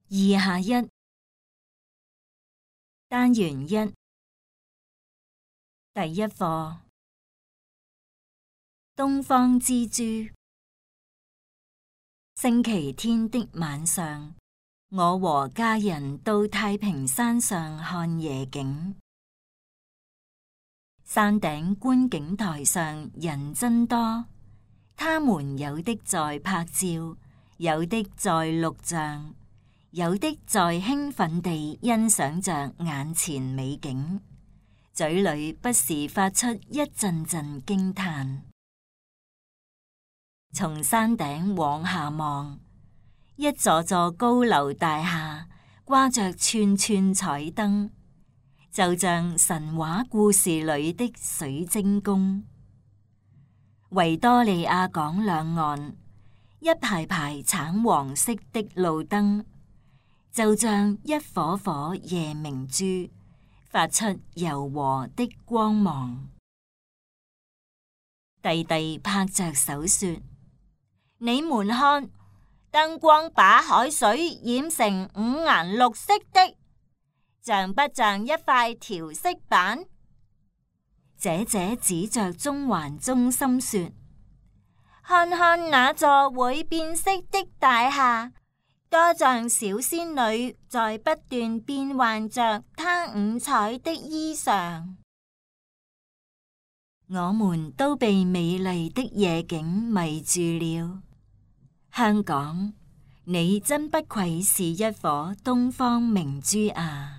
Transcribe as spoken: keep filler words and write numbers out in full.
二下一單元一第一課東方之珠。星期天的晚上，我和家人到太平山上看夜景。山頂觀景台上人真多，他們有的在拍照，有的在錄像，有的在興奮地欣賞着眼前美景，嘴裏不時發出一陣陣驚嘆。從山頂往下望，一座座高樓大廈掛着串串彩燈，就像神話故事裏的水晶宮。維多利亞港兩岸一排排橙黃色的路燈，就像一顆顆夜明珠，發出柔和的光芒。弟弟拍着手說：你們看，燈光把海水染成五顏六色的，像不像一塊調色板？姐姐指着中環中心說：看看那座會變色的大廈，多像小仙女在不斷變換着她五彩的衣裳。我們都被美麗的夜景迷住了。香港，你真不愧是一顆東方明珠啊！